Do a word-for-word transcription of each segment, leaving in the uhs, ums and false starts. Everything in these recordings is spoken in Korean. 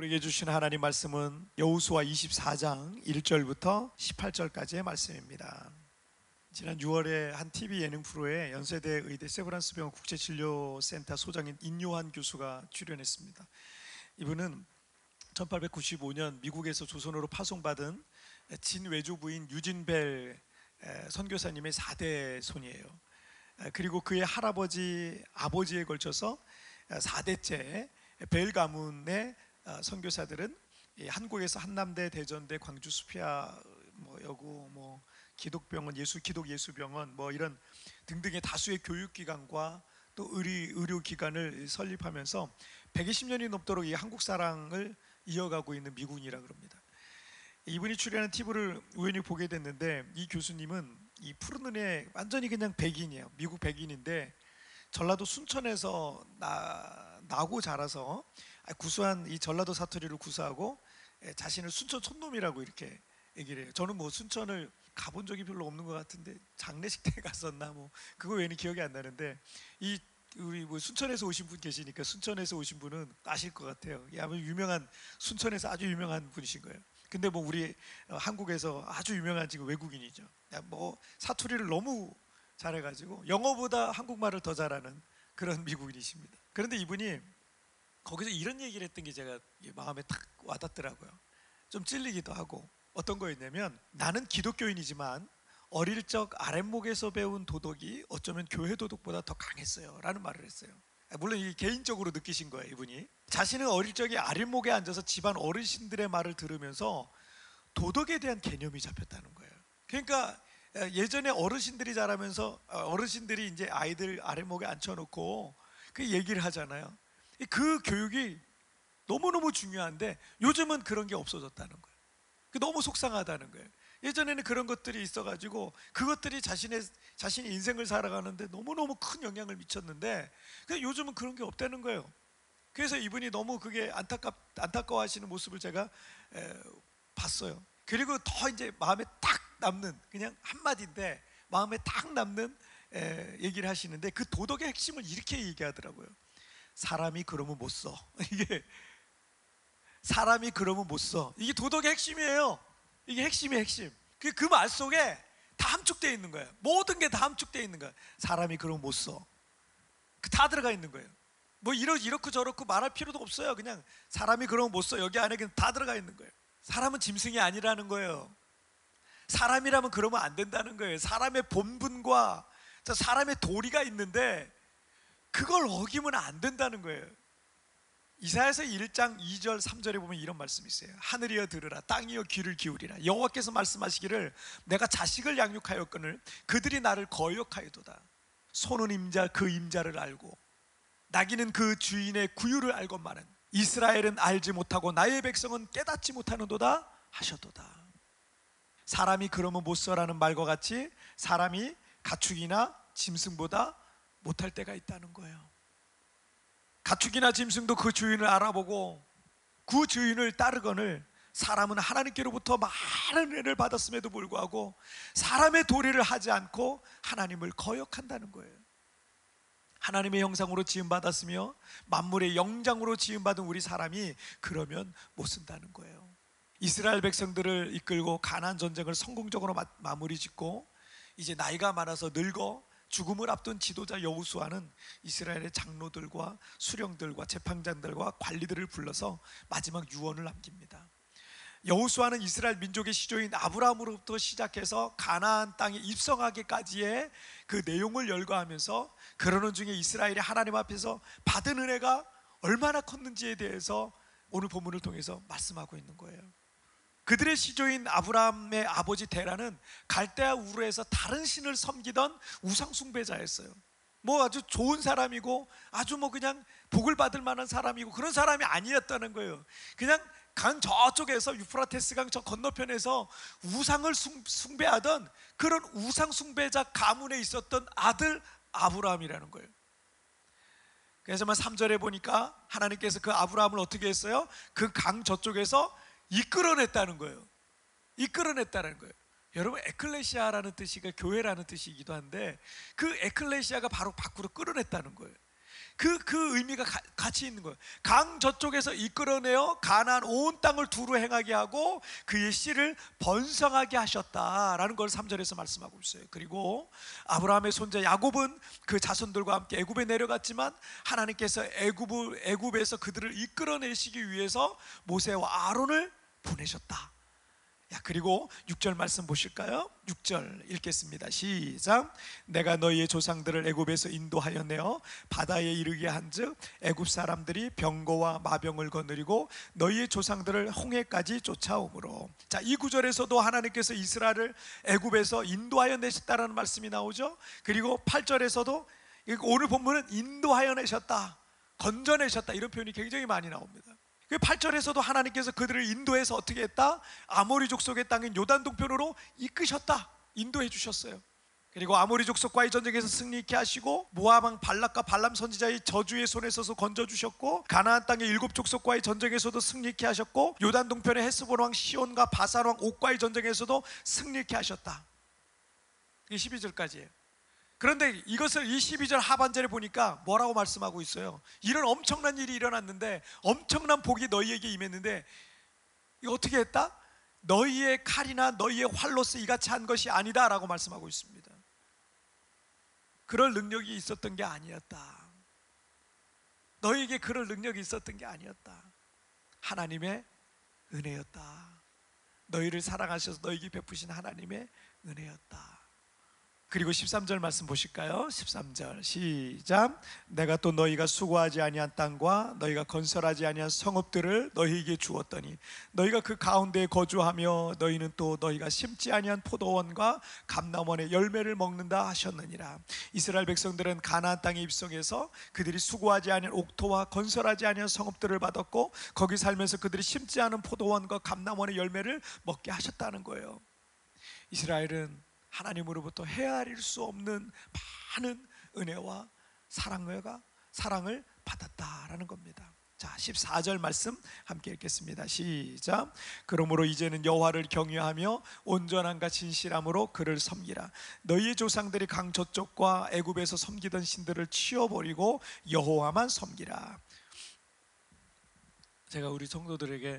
우리에게 주신 하나님 말씀은 여호수아 이십사 장 일 절부터 십팔 절까지의 말씀입니다. 지난 유월에 한 티비 예능 프로에 연세대 의대 세브란스 병원 국제진료센터 소장인 인요한 교수가 출연했습니다. 이분은 천팔백구십오 년 미국에서 조선으로 파송받은 진외조부인 유진벨 선교사님의 사 대 손이에요. 그리고 그의 할아버지, 아버지에 걸쳐서 사 대째 벨 가문의 선교사들은 한국에서 한남대, 대전대, 광주 수피아, 뭐 여고, 뭐 기독병원, 예수 기독 예수병원, 뭐 이런 등등의 다수의 교육기관과 또 의리, 의료기관을 설립하면서 백이십 년이 넘도록 이 한국 사랑을 이어가고 있는 미군이라 그럽니다. 이분이 출연한 티비를 우연히 보게 됐는데, 이 교수님은 이 푸른 눈에 완전히 그냥 백인이에요. 미국 백인인데 전라도 순천에서 나, 나고 자라서 구수한 이 전라도 사투리를 구사하고 자신을 순천 촌놈이라고 이렇게 얘기를 해요. 저는 뭐 순천을 가본 적이 별로 없는 것 같은데 장례식 때 갔었나 뭐 그거 외에는 기억이 안 나는데, 이 우리 뭐 순천에서 오신 분 계시니까 순천에서 오신 분은 아실 것 같아요. 아마 유명한, 순천에서 아주 유명한 분이신 거예요. 근데 뭐 우리 한국에서 아주 유명한 지금 외국인이죠. 뭐 사투리를 너무 잘해가지고 영어보다 한국말을 더 잘하는 그런 미국인이십니다. 그런데 이분이 거기서 이런 얘기를 했던 게 제가 마음에 탁 와닿더라고요. 좀 찔리기도 하고. 어떤 거였냐면, 나는 기독교인이지만 어릴 적 아랫목에서 배운 도덕이 어쩌면 교회 도덕보다 더 강했어요 라는 말을 했어요. 물론 이 개인적으로 느끼신 거예요. 이분이 자신은 어릴 적에 아랫목에 앉아서 집안 어르신들의 말을 들으면서 도덕에 대한 개념이 잡혔다는 거예요. 그러니까 예전에 어르신들이 자라면서 어르신들이 이제 아이들 아랫목에 앉혀놓고 그 얘기를 하잖아요. 그 교육이 너무너무 중요한데 요즘은 그런 게 없어졌다는 거예요. 너무 속상하다는 거예요. 예전에는 그런 것들이 있어가지고 그것들이 자신의 자신의 인생을 살아가는데 너무너무 큰 영향을 미쳤는데 요즘은 그런 게 없다는 거예요. 그래서 이분이 너무 그게 안타깝, 안타까워하시는 모습을 제가 에, 봤어요. 그리고 더 이제 마음에 딱 남는, 그냥 한마디인데 마음에 딱 남는 에, 얘기를 하시는데, 그 도덕의 핵심을 이렇게 얘기하더라고요. 사람이 그러면 못 써. 이게 사람이 그러면 못 써. 이게 도덕의 핵심이에요. 이게 핵심이에요, 핵심. 그 그 말 속에 다 함축되어 있는 거예요. 모든 게 다 함축되어 있는 거예요. 사람이 그러면 못 써. 다 들어가 있는 거예요. 뭐 이러, 이렇고 저렇고 말할 필요도 없어요. 그냥 사람이 그러면 못 써. 여기 안에 그냥 다 들어가 있는 거예요. 사람은 짐승이 아니라는 거예요. 사람이라면 그러면 안 된다는 거예요. 사람의 본분과 사람의 도리가 있는데 그걸 어기면 안 된다는 거예요. 이사야서 일 장 이 절 삼 절에 보면 이런 말씀이 있어요. 하늘이여 들으라, 땅이여 귀를 기울이라. 여호와께서 말씀하시기를 내가 자식을 양육하였거늘 그들이 나를 거역하여도다. 소는 임자 그 임자를 알고 나귀는 그 주인의 구유를 알건만은 이스라엘은 알지 못하고 나의 백성은 깨닫지 못하는도다 하셨도다. 사람이 그러면 못 써라는 말과 같이 사람이 가축이나 짐승보다 못할 때가 있다는 거예요. 가축이나 짐승도 그 주인을 알아보고 그 주인을 따르거늘 사람은 하나님께로부터 많은 은혜를 받았음에도 불구하고 사람의 도리를 하지 않고 하나님을 거역한다는 거예요. 하나님의 형상으로 지음받았으며 만물의 영장으로 지음받은 우리 사람이 그러면 못 쓴다는 거예요. 이스라엘 백성들을 이끌고 가나안 전쟁을 성공적으로 마, 마무리 짓고 이제 나이가 많아서 늙어 죽음을 앞둔 지도자 여호수아는 이스라엘의 장로들과 수령들과 재판장들과 관리들을 불러서 마지막 유언을 남깁니다. 여호수아는 이스라엘 민족의 시조인 아브라함으로부터 시작해서 가나안 땅에 입성하기까지의 그 내용을 열거하면서 그러는 중에 이스라엘이 하나님 앞에서 받은 은혜가 얼마나 컸는지에 대해서 오늘 본문을 통해서 말씀하고 있는 거예요. 그들의 시조인 아브라함의 아버지 데라는 갈대아 우르에서 다른 신을 섬기던 우상 숭배자였어요. 뭐 아주 좋은 사람이고 아주 뭐 그냥 복을 받을 만한 사람이고 그런 사람이 아니었다는 거예요. 그냥 강 저쪽에서 유프라테스 강 저 건너편에서 우상을 숭배하던 그런 우상 숭배자 가문에 있었던 아들 아브라함이라는 거예요. 그래서 삼 절에 보니까 하나님께서 그 아브라함을 어떻게 했어요? 그 강 저쪽에서 이끌어냈다는 거예요. 이끌어냈다는 거예요. 여러분, 에클레시아라는 뜻이 교회라는 뜻이기도 한데 그 에클레시아가 바로 밖으로 끌어냈다는 거예요. 그, 그 의미가 가, 같이 있는 거예요. 강 저쪽에서 이끌어내어 가나안 온 땅을 두루 행하게 하고 그의 씨를 번성하게 하셨다라는 걸 삼 절에서 말씀하고 있어요. 그리고 아브라함의 손자 야곱은 그 자손들과 함께 애굽에 내려갔지만 하나님께서 애굽을, 애굽에서 그들을 이끌어내시기 위해서 모세와 아론을 보내셨다. 야, 그리고 육 절 말씀 보실까요? 육 절 읽겠습니다. 시작. 내가 너희의 조상들을 애굽에서 인도하여 내어 바다에 이르게 한즉 애굽 사람들이 병거와 마병을 거느리고 너희의 조상들을 홍해까지 쫓아오므로. 자, 이 구절에서도 하나님께서 이스라엘을 애굽에서 인도하여 내셨다라는 말씀이 나오죠. 그리고 팔 절에서도 오늘 본문은 인도하여 내셨다, 건져내셨다, 이런 표현이 굉장히 많이 나옵니다. 팔 절에서도 하나님께서 그들을 인도해서 어떻게 했다? 아모리 족속의 땅인 요단 동편으로 이끄셨다, 인도해 주셨어요. 그리고 아모리 족속과의 전쟁에서 승리케 하시고 모압 왕 발락과 발람 선지자의 저주의 손에서도 건져주셨고 가나안 땅의 일곱 족속과의 전쟁에서도 승리케 하셨고 요단 동편의 헤스본 왕 시온과 바산 왕 옥과의 전쟁에서도 승리케 하셨다. 이게 십이 절까지예요. 그런데 이것을 이 십이 절 하반절에 보니까 뭐라고 말씀하고 있어요? 이런 엄청난 일이 일어났는데, 엄청난 복이 너희에게 임했는데 이거 어떻게 했다? 너희의 칼이나 너희의 활로서 이같이 한 것이 아니다 라고 말씀하고 있습니다. 그럴 능력이 있었던 게 아니었다. 너희에게 그럴 능력이 있었던 게 아니었다. 하나님의 은혜였다. 너희를 사랑하셔서 너희에게 베푸신 하나님의 은혜였다. 그리고 십삼 절 말씀 보실까요? 십삼 절 시작. 내가 또 너희가 수고하지 아니한 땅과 너희가 건설하지 아니한 성읍들을 너희에게 주었더니 너희가 그 가운데에 거주하며 너희는 또 너희가 심지 아니한 포도원과 감람원의 열매를 먹는다 하셨느니라. 이스라엘 백성들은 가나안 땅에 입성해서 그들이 수고하지 아니한 옥토와 건설하지 아니한 성읍들을 받았고 거기 살면서 그들이 심지 않은 포도원과 감람원의 열매를 먹게 하셨다는 거예요. 이스라엘은 하나님으로부터 헤아릴 수 없는 많은 은혜와 사랑과 사랑을 받았다라는 겁니다. 자, 십사 절 말씀 함께 읽겠습니다. 시작. 그러므로 이제는 여호와를 경외하며 온전함과 진실함으로 그를 섬기라. 너희의 조상들이 강 저쪽과 애굽에서 섬기던 신들을 치워버리고 여호와만 섬기라. 제가 우리 성도들에게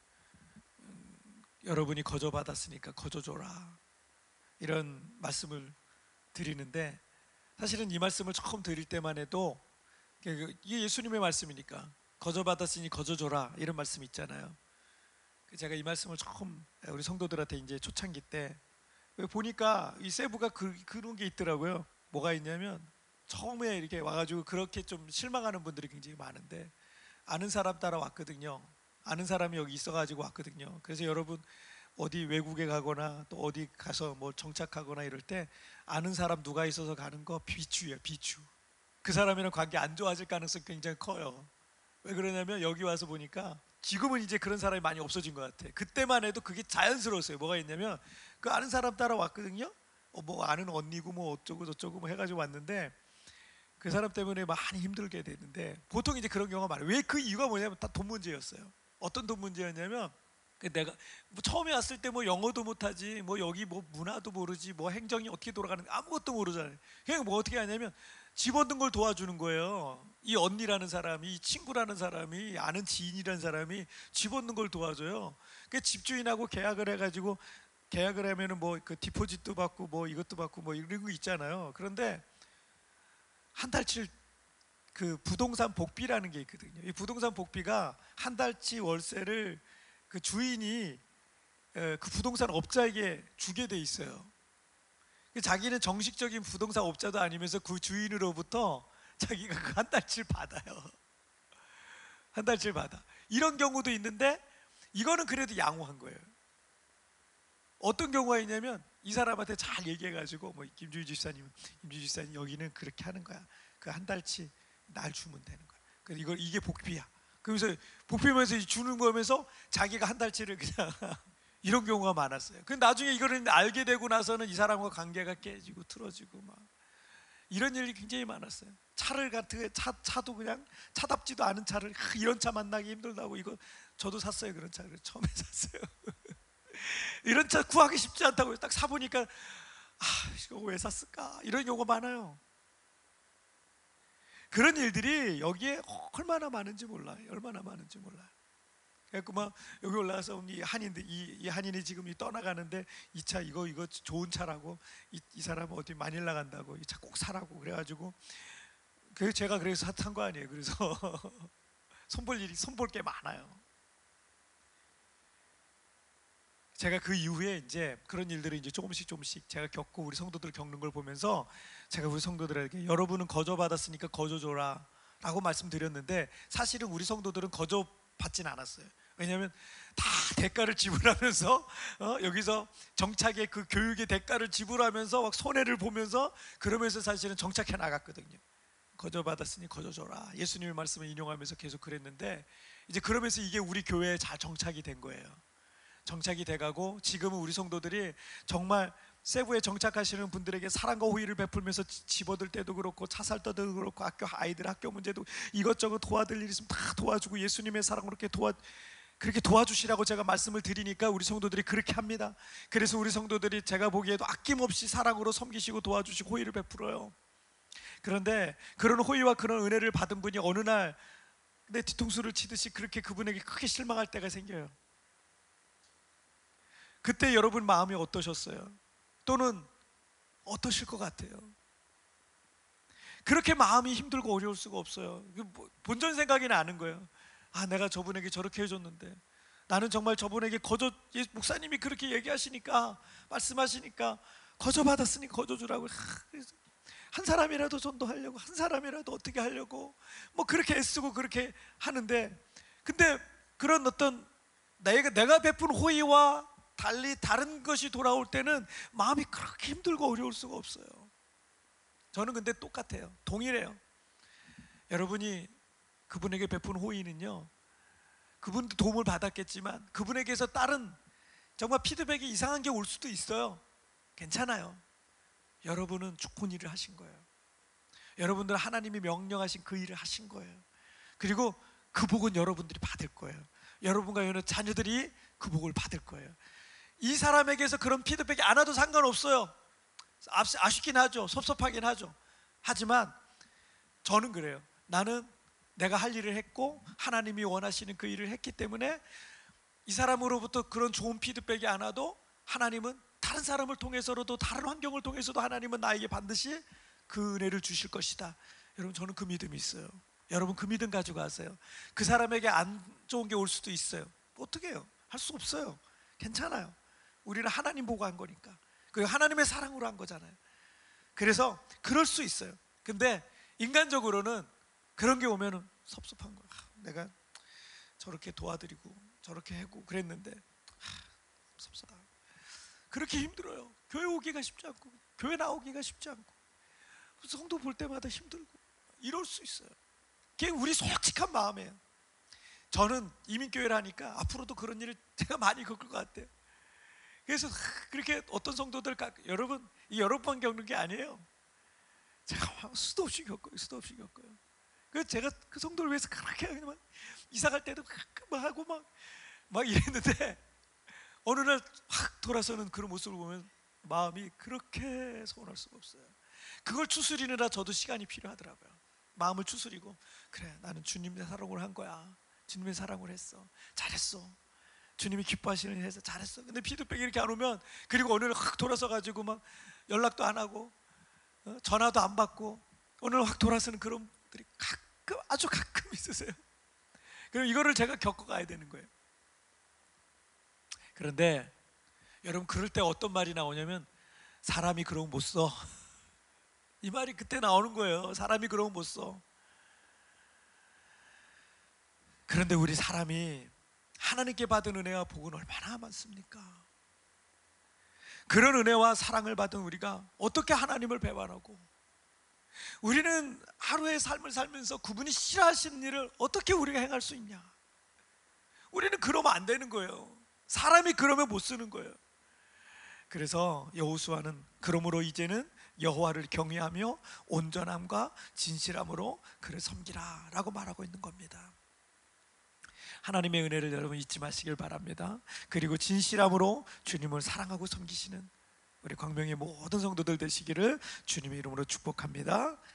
음, 여러분이 거저받았으니까 거저줘라, 이런 말씀을 드리는데, 사실은 이 말씀을 처음 드릴 때만 해도 이게 예수님의 말씀이니까 거저받았으니 거저줘라, 이런 말씀 있잖아요. 제가 이 말씀을 처음 우리 성도들한테 이제 초창기 때 보니까 이 세부가 그, 그런 게 있더라고요. 뭐가 있냐면 처음에 이렇게 와가지고 그렇게 좀 실망하는 분들이 굉장히 많은데, 아는 사람 따라 왔거든요. 아는 사람이 여기 있어가지고 왔거든요. 그래서 여러분 어디 외국에 가거나 또 어디 가서 뭐 정착하거나 이럴 때 아는 사람 누가 있어서 가는 거 비추예요, 비추. 그 사람이랑 관계 안 좋아질 가능성이 굉장히 커요. 왜 그러냐면 여기 와서 보니까 지금은 이제 그런 사람이 많이 없어진 것 같아. 그때만 해도 그게 자연스러웠어요. 뭐가 있냐면 그 아는 사람 따라 왔거든요. 어, 뭐 아는 언니고 뭐 어쩌고 저쩌고 뭐 해가지고 왔는데 그 사람 때문에 많이 힘들게 됐는데, 보통 이제 그런 경우가 많아요. 왜? 그 이유가 뭐냐면 다 돈 문제였어요. 어떤 돈 문제였냐면 내가 뭐 처음에 왔을 때 뭐 영어도 못하지, 뭐 여기 뭐 문화도 모르지, 뭐 행정이 어떻게 돌아가는지 아무것도 모르잖아요. 그냥 뭐 어떻게 하냐면 집 얻는 걸 도와주는 거예요. 이 언니라는 사람이, 이 친구라는 사람이, 아는 지인이라는 사람이 집 얻는 걸 도와줘요. 그 집주인하고 계약을 해가지고 계약을 하면은 뭐 그 디포짓도 받고 뭐 이것도 받고 뭐 이런 거 있잖아요. 그런데 한 달치 그 부동산 복비라는 게 있거든요. 이 부동산 복비가 한 달치 월세를 그 주인이 그 부동산 업자에게 주게 돼 있어요. 자기는 정식적인 부동산 업자도 아니면서 그 주인으로부터 자기가 그 한 달치를 받아요. 한 달치를 받아. 이런 경우도 있는데 이거는 그래도 양호한 거예요. 어떤 경우가 있냐면 이 사람한테 잘 얘기해가지고 뭐 김주희 집사님, 김주희 집사님 여기는 그렇게 하는 거야. 그 한 달치 날 주면 되는 거야. 그래서 이걸 이게 복비야. 그러면서 복비면서 주는 거면서 자기가 한 달치를 그냥 이런 경우가 많았어요. 근데 나중에 이거를 알게 되고 나서는 이 사람과 관계가 깨지고 틀어지고 막 이런 일이 굉장히 많았어요. 차를 같은 차 차도 그냥 차답지도 않은 차를 이런 차 만나기 힘들다고, 이거 저도 샀어요. 그런 차를 처음에 샀어요. 이런 차 구하기 쉽지 않다고 딱 사보니까 아 이거 왜 샀을까, 이런 경우가 많아요. 그런 일들이 여기에 얼마나 많은지 몰라요. 얼마나 많은지 몰라요. 그래서 막 여기 올라가서 이 한인들, 이, 이 한인이 지금 이 떠나가는데 이 차 이거 이거 좋은 차라고, 이, 이 사람 어디 마닐라 간다고 이 차 꼭 사라고 그래가지고, 그 제가 그래서 산 거 아니에요. 그래서 손볼 일이 손볼 게 많아요. 제가 그 이후에 이제 그런 일들을 이제 조금씩 조금씩 제가 겪고 우리 성도들 겪는 걸 보면서 제가 우리 성도들에게 여러분은 거저 받았으니까 거저 줘라 라고 말씀드렸는데, 사실은 우리 성도들은 거저 받진 않았어요. 왜냐하면 다 대가를 지불하면서 어, 여기서 정착의 그 교육의 대가를 지불하면서 막 손해를 보면서 그러면서 사실은 정착해 나갔거든요. 거저 받았으니 거저 줘라, 예수님의 말씀을 인용하면서 계속 그랬는데, 이제 그러면서 이게 우리 교회에 잘 정착이 된 거예요. 정착이 돼가고 지금은 우리 성도들이 정말 세부에 정착하시는 분들에게 사랑과 호의를 베풀면서 집어들 때도 그렇고 차 살 때도 그렇고 학교 아이들 학교 문제도 이것저것 도와드릴 일 있으면 다 도와주고 예수님의 사랑으로 그렇게 도와 그렇게 도와주시라고 제가 말씀을 드리니까 우리 성도들이 그렇게 합니다. 그래서 우리 성도들이 제가 보기에도 아낌없이 사랑으로 섬기시고 도와주시고 호의를 베풀어요. 그런데 그런 호의와 그런 은혜를 받은 분이 어느 날 내 뒤통수를 치듯이 그렇게 그분에게 크게 실망할 때가 생겨요. 그때 여러분 마음이 어떠셨어요? 또는 어떠실 것 같아요? 그렇게 마음이 힘들고 어려울 수가 없어요. 본전 생각이 나는 거예요. 아, 내가 저분에게 저렇게 해줬는데, 나는 정말 저분에게 거저, 목사님이 그렇게 얘기하시니까, 말씀하시니까 거저 받았으니 거저 주라고, 한 사람이라도 전도하려고, 한 사람이라도 어떻게 하려고 뭐 그렇게 애쓰고 그렇게 하는데, 근데 그런 어떤 내가, 내가 베푼 호의와 달리 다른 것이 돌아올 때는 마음이 그렇게 힘들고 어려울 수가 없어요. 저는 근데 똑같아요. 동일해요. 여러분이 그분에게 베푼 호의는요, 그분도 도움을 받았겠지만 그분에게서 다른 정말 피드백이 이상한 게 올 수도 있어요. 괜찮아요. 여러분은 좋은 일을 하신 거예요. 여러분들은 하나님이 명령하신 그 일을 하신 거예요. 그리고 그 복은 여러분들이 받을 거예요. 여러분과 여러 자녀들이 그 복을 받을 거예요. 이 사람에게서 그런 피드백이 안 와도 상관없어요. 아쉽긴 하죠. 섭섭하긴 하죠. 하지만 저는 그래요. 나는 내가 할 일을 했고 하나님이 원하시는 그 일을 했기 때문에 이 사람으로부터 그런 좋은 피드백이 안 와도 하나님은 다른 사람을 통해서라도, 다른 환경을 통해서도 하나님은 나에게 반드시 그 은혜를 주실 것이다. 여러분, 저는 그 믿음이 있어요. 여러분, 그 믿음 가지고 가세요. 그 사람에게 안 좋은 게 올 수도 있어요. 어떻게 해요? 할 수 없어요. 괜찮아요. 우리는 하나님 보고 한 거니까. 그리고 하나님의 사랑으로 한 거잖아요. 그래서 그럴 수 있어요. 근데 인간적으로는 그런 게 오면은 섭섭한 거야. 내가 저렇게 도와드리고 저렇게 하고 그랬는데 섭섭하다. 그렇게 힘들어요. 교회 오기가 쉽지 않고, 교회 나오기가 쉽지 않고, 성도 볼 때마다 힘들고 이럴 수 있어요. 그게 우리 솔직한 마음이에요. 저는 이민교회를 하니까 앞으로도 그런 일을 제가 많이 겪을 것 같아요. 그래서 그렇게 어떤 성도들, 여러분, 이 여러 번 겪는 게 아니에요. 제가 수도 없이 겪어요. 수도 없이 겪어요. 그래서 제가 그 성도를 위해서 그렇게 막 이사 갈 때도 막 하고 막, 막 이랬는데 어느 날 확 돌아서는 그런 모습을 보면 마음이 그렇게 서운할 수가 없어요. 그걸 추스리느라 저도 시간이 필요하더라고요. 마음을 추스리고, 그래, 나는 주님의 사랑을 한 거야. 주님의 사랑을 했어. 잘했어. 주님이 기뻐하시는 일을 해서 잘했어. 근데 피드백이 이렇게 안 오면, 그리고 어느 날 확 돌아서 가지고 막 연락도 안 하고 어? 전화도 안 받고 어느 날 확 돌아서는 그런 분들이 가끔, 아주 가끔 있으세요. 그럼 이거를 제가 겪어가야 되는 거예요. 그런데 여러분, 그럴 때 어떤 말이 나오냐면, 사람이 그러면 못 써. 이 말이 그때 나오는 거예요. 사람이 그러면 못 써. 그런데 우리 사람이 하나님께 받은 은혜와 복은 얼마나 많습니까? 그런 은혜와 사랑을 받은 우리가 어떻게 하나님을 배반하고, 우리는 하루의 삶을 살면서 그분이 싫어하시는 일을 어떻게 우리가 행할 수 있냐? 우리는 그러면 안 되는 거예요. 사람이 그러면 못 쓰는 거예요. 그래서 여호수아는 그러므로 이제는 여호와를 경외하며 온전함과 진실함으로 그를 섬기라 라고 말하고 있는 겁니다. 하나님의 은혜를 여러분 잊지 마시길 바랍니다. 그리고 진실함으로 주님을 사랑하고 섬기시는 우리 광명의 모든 성도들 되시기를 주님의 이름으로 축복합니다.